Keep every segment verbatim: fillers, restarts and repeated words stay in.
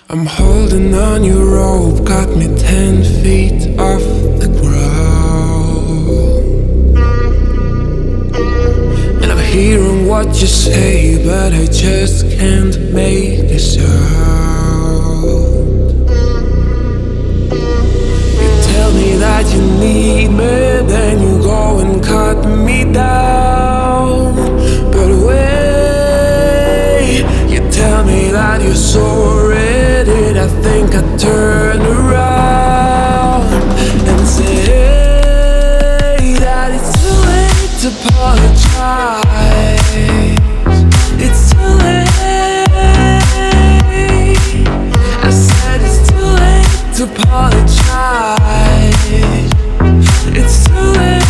I'm holding on your rope, got me ten feet off the ground. And I'm hearing what you say, but I just can't make a sound. You tell me that you need me, then you go and cut me down. But wait, you tell me that you're sorry. I think I turn around and say that it's too late to apologize. It's too late. I said it's too late to apologize. It's too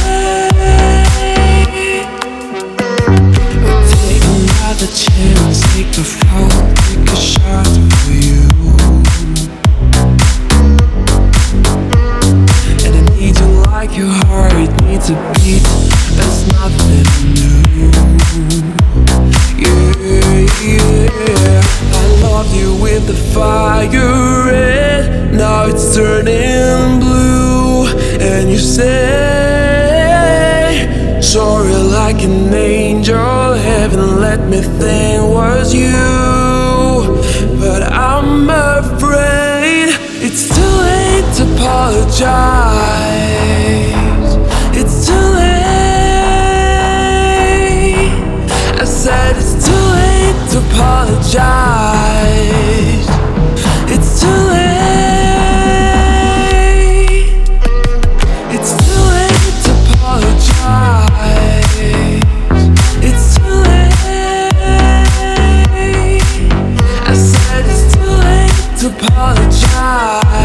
late. I'll take another chance, take a fall, take a shot for you. Your heart needs a beat, that's nothing new. Yeah, yeah. I loved you with the fire red, now it's turning blue. And you say sorry like an angel, heaven let me think was you. But I'm afraid it's too late to apologize. It's too late. I said it's too late to apologize. It's too late. It's too late to apologize. It's too late. I said it's too late to apologize.